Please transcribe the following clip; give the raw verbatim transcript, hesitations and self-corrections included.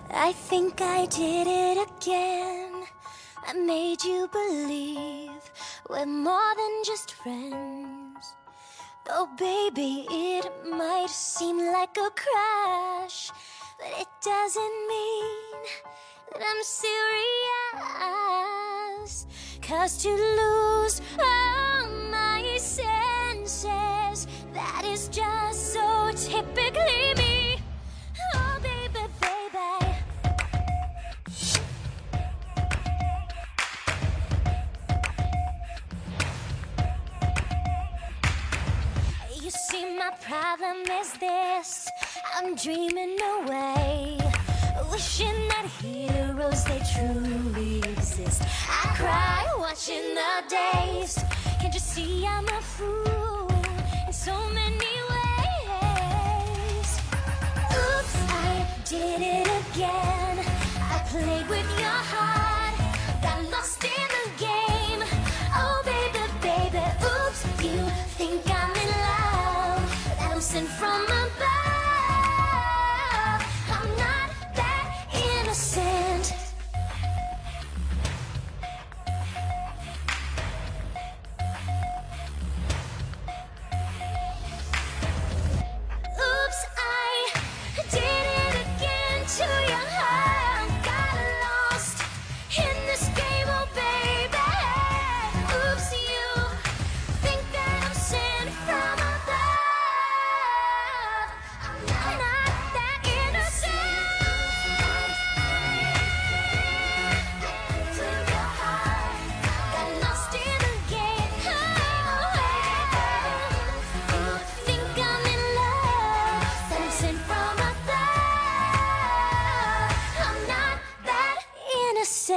I think I did it again. I made you believe we're more than just friends. Oh baby, it might seem like a crash, but it doesn't mean that I'm serious. 'Cause to lose all my senses, that is just so typically me. Oh baby, baby. You see, my problem is this: I'm dreaming away, wishing that heroes, they truly exist. I cry watching the days. Can't you see I'm a fool in so many ways? Oops, I did it again. I played with your heart, got lost in the game. Oh baby, baby, oops, you think I'm in love, that I'm sent from above. I'm not that innocent. Oops, I did it again to your heart. Got lost in this game, oh baby. Oops, you think that I'm sent from above. I'm not that innocent. To your heart, got lost in the game. You think I'm in love, that I'm sent from above. I'm not that innocent.